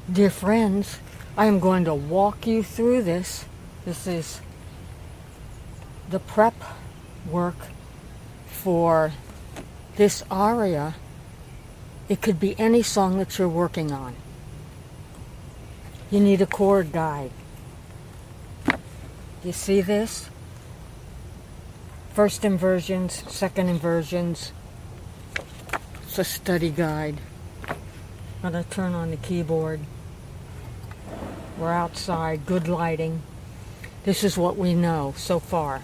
Dear friends, I am going to walk you through this. This is the prep work for this aria. It could be any song that you're working on. You need a chord guide. You see this? First inversions, second inversions. It's a study guide. I'm going to turn on the keyboard. We're outside, good lighting. This is what we know so far.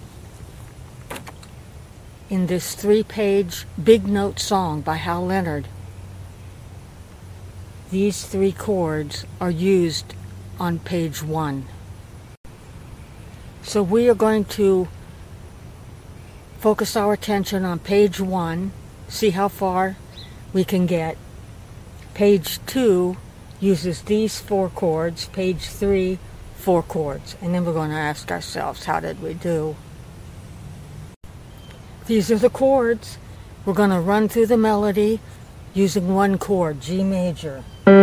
In this 3-page big note song by Hal Leonard, these 3 chords are used on page 1. So we are going to focus our attention on page 1, see how far we can get. Page 2 uses these 4 chords, page 3, 4 chords, and then we're going to ask ourselves, how did we do? These are the chords. We're going to run through the melody using 1 chord, G major.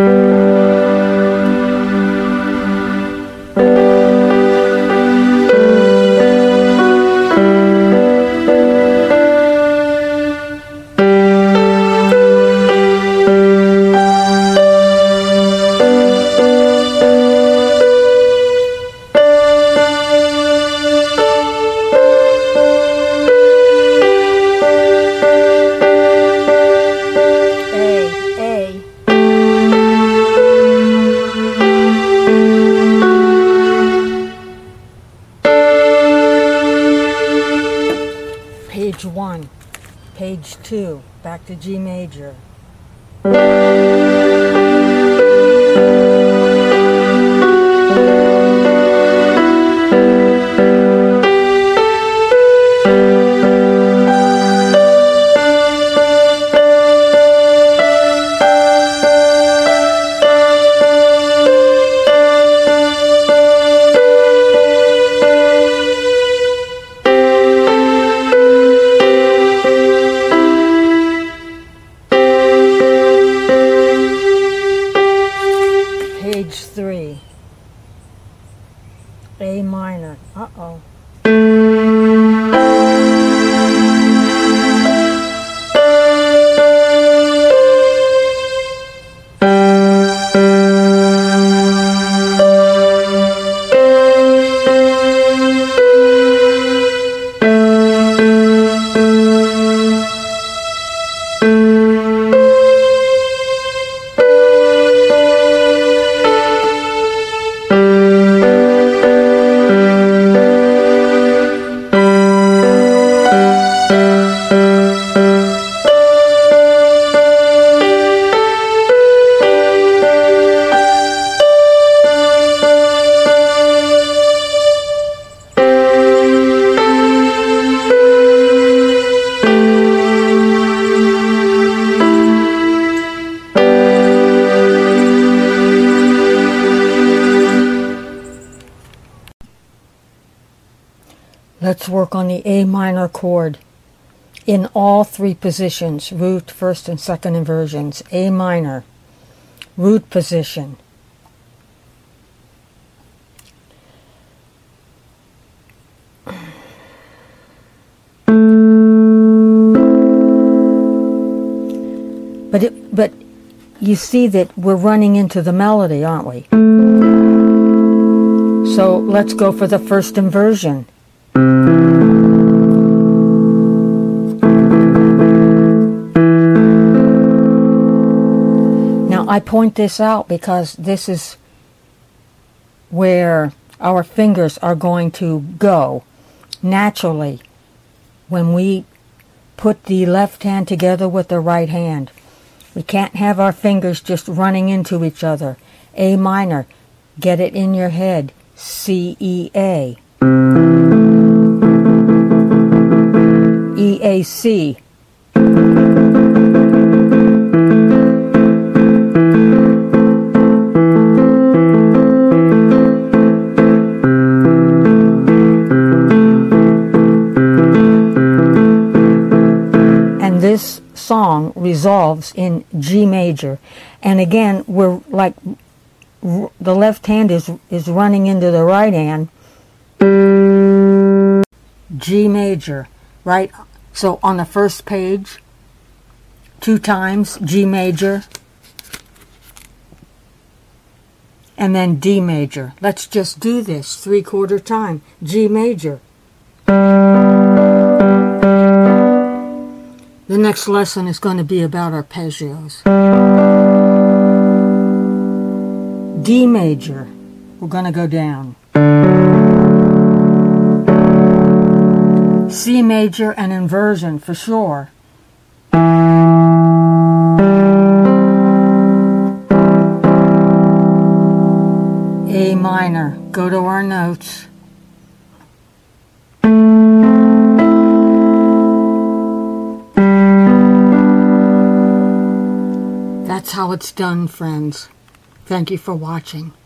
Page 1, page 2, back to G major. Page 3, A minor. Uh-oh. Let's work on the A minor chord in all 3 positions, root, first and second inversions. A minor, root position. But you see that we're running into the melody, aren't we? So let's go for the first inversion. Now I point this out because this is where our fingers are going to go naturally when we put the left hand together with the right hand. We can't have our fingers just running into each other. A minor, get it in your head. C, E, A. E, A, C. And this song resolves in G major. And again, we're like the left hand is running into the right hand. G major, right? So on the first page, 2 times G major, and then D major. Let's just do this 3/4 time. G major. The next lesson is going to be about arpeggios. D major. We're going to go down. C major and inversion for sure. A minor. Go to our notes. That's how it's done, friends. Thank you for watching.